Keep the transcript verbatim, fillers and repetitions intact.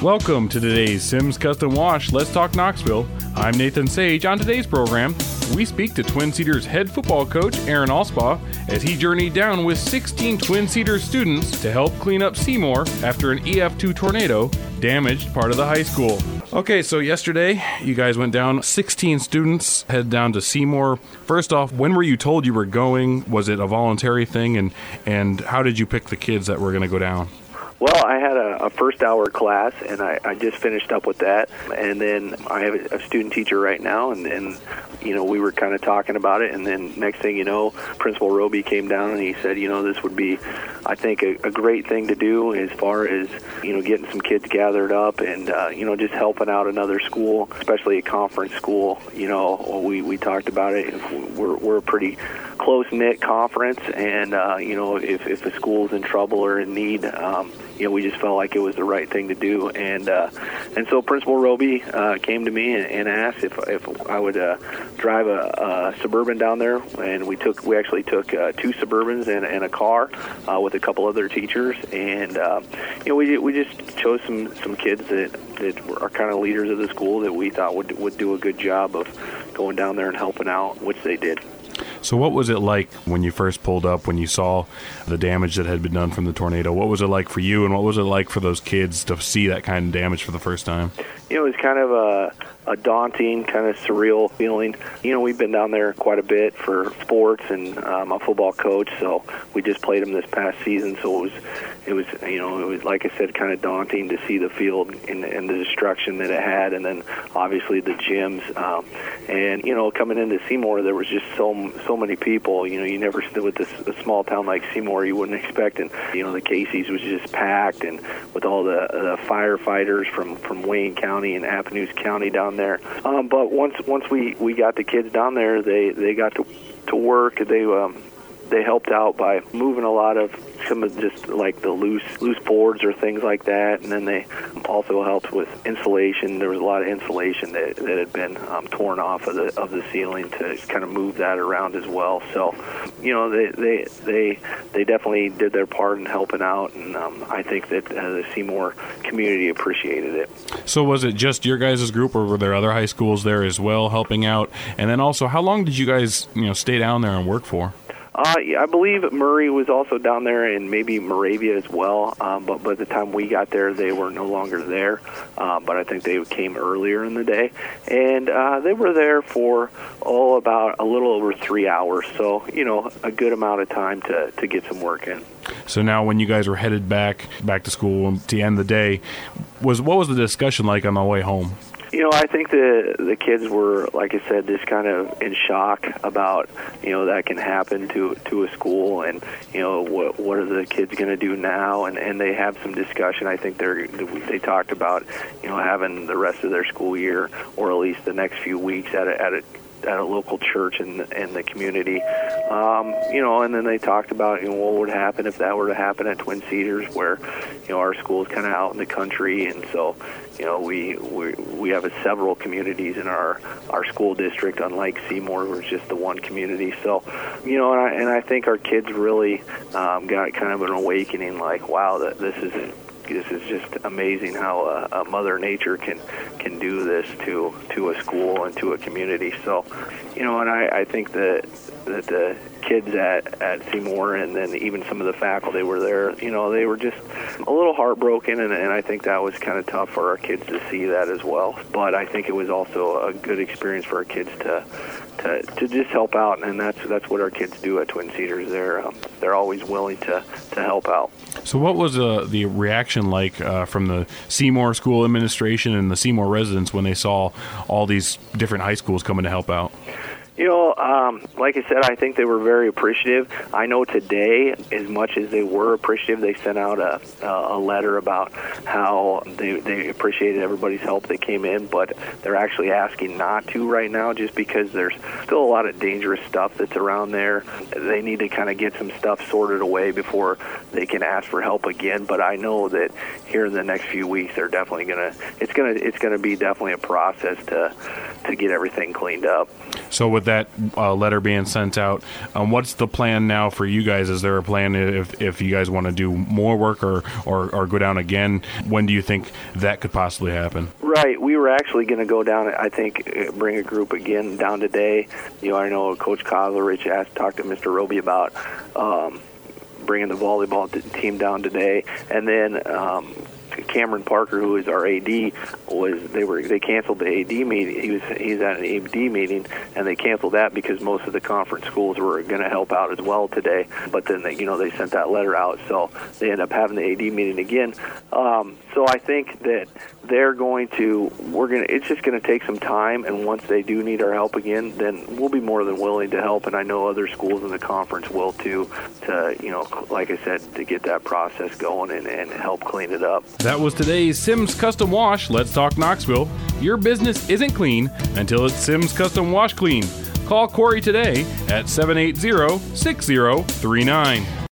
Welcome to today's Sims Custom Wash Let's Talk Knoxville. I'm Nathan Sage. On today's program, we speak to Twin Cedars head football coach Aaron Allspaw as he journeyed down with sixteen Twin Cedars students to help clean up Seymour after an E F two tornado damaged part of the high school. Okay, so yesterday you guys went down, sixteen students head down to Seymour. First off, when were you told you were going? Was it a voluntary thing? And, and how did you pick the kids that were going to go down? Well, I had a, a first hour class, and I, I just finished up with that. And then I have a, a student teacher right now, and, and you know, we were kind of talking about it. And then next thing you know, Principal Roby came down, and he said, you know, this would be, I think, a, a great thing to do as far as, you know, getting some kids gathered up and, uh, you know, just helping out another school, especially a conference school. You know, we, we talked about it. We're, we're a pretty close-knit conference, and, uh, you know, if, if a school's in trouble or in need, um, you know, we just felt like it was the right thing to do. And uh, and so Principal Roby uh, came to me and, and asked if if I would uh, drive a, a Suburban down there, and we took we actually took uh, two Suburbans and, and a car uh, with a couple other teachers, and uh, you know, we we just chose some, some kids that that are kind of leaders of the school that we thought would would do a good job of going down there and helping out, which they did. So what was it like when you first pulled up, when you saw the damage that had been done from the tornado? What was it like for you, and what was it like for those kids to see that kind of damage for the first time? You know, it was kind of a, a daunting, kind of surreal feeling. You know, we've been down there quite a bit for sports, and I'm a football coach, so we just played them this past season. So it was, it was, you know, it was, like I said, kind of daunting to see the field and, and the destruction that it had, and then obviously the gyms. Um, and you know, coming into Seymour, there was just so so many people. You know, you never with this a small town like Seymour, you wouldn't expect. And you know, the Casey's was just packed, and with all the, the firefighters from from Wayne County and Appanoose County down there. Um, but once once we, we got the kids down there, they, they got to to work. They um, they helped out by moving a lot of some of just like the loose loose boards or things like that, and then they also helped with insulation. There was a lot of insulation that, that had been um, torn off of the of the ceiling to kind of move that around as well. So, you know, they they they, they definitely did their part in helping out, and um, I think that uh, the Seymour community appreciated it. So was it just your guys' group, or were there other high schools there as well helping out? And then also, how long did you guys, you know, stay down there and work for? Uh, yeah, I believe Murray was also down there, and maybe Moravia as well. Um, but by the time we got there, they were no longer there. Uh, but I think they came earlier in the day, and uh, they were there for oh about a little over three hours. So you know, a good amount of time to, to get some work in. So now, when you guys were headed back back to school to end the day, was what was the discussion like on the way home? You know, I think the the kids were, like I said, just kind of in shock about, you know, that can happen to to a school, and, you know, what what are the kids going to do now? And, and they have some discussion. I think they're they talked about, you know, having the rest of their school year, or at least the next few weeks at a, at a at a local church in in the community, um, you know, and then they talked about, you know, what would happen if that were to happen at Twin Cedars, where, you know, our school is kind of out in the country, and so, you know, we we we have a, several communities in our our school district, unlike Seymour, where it's just the one community. So, you know, and I, and I think our kids really um, got kind of an awakening, like, wow, that this isn't. This is just amazing how uh, uh, Mother Nature can can do this to to a school and to a community. So, you know, and I, I think that that the kids at, at Seymour, and then even some of the faculty were there, you know, they were just a little heartbroken, and, and I think that was kind of tough for our kids to see that as well. But I think it was also a good experience for our kids to to, to just help out, and that's that's what our kids do at Twin Cedars. They're um, they're always willing to, to help out. So what was uh, the reaction like uh, from the Seymour school administration and the Seymour residents when they saw all these different high schools coming to help out? You know, um, like I said, I think they were very appreciative. I know today, as much as they were appreciative, they sent out a, a letter about how they, they appreciated everybody's help that came in, but they're actually asking not to right now, just because there's still a lot of dangerous stuff that's around there. They need to kind of get some stuff sorted away before they can ask for help again. But I know that here in the next few weeks, they're definitely gonna. It's gonna. It's gonna be definitely a process to to get everything cleaned up. So with with that uh, letter being sent out, um, what's the plan now for you guys? Is there a plan if if you guys want to do more work or, or, or go down again? When do you think that could possibly happen? Right. We were actually going to go down, I think, bring a group again down today. You know, I know Coach Kozlerich asked, talked to Mister Roby about um, bringing the volleyball t- team down today. And then um, Cameron Parker, who is our A D, was they were they canceled the A D meeting. He was he's at an A D meeting, and they canceled that because most of the conference schools were going to help out as well today. But then they, you know they sent that letter out, so they ended up having the A D meeting again. Um, so I think that they're going to we're going to it's just going to take some time, and once they do need our help again, then we'll be more than willing to help. And I know other schools in the conference will too, to you know like I said, to get that process going and, and help clean it up. That was today's Simms Custom Wash. Let's talk Knoxville. Your business isn't clean until it's Simms Custom Wash clean. Call Corey today at seven eight zero, six zero three nine.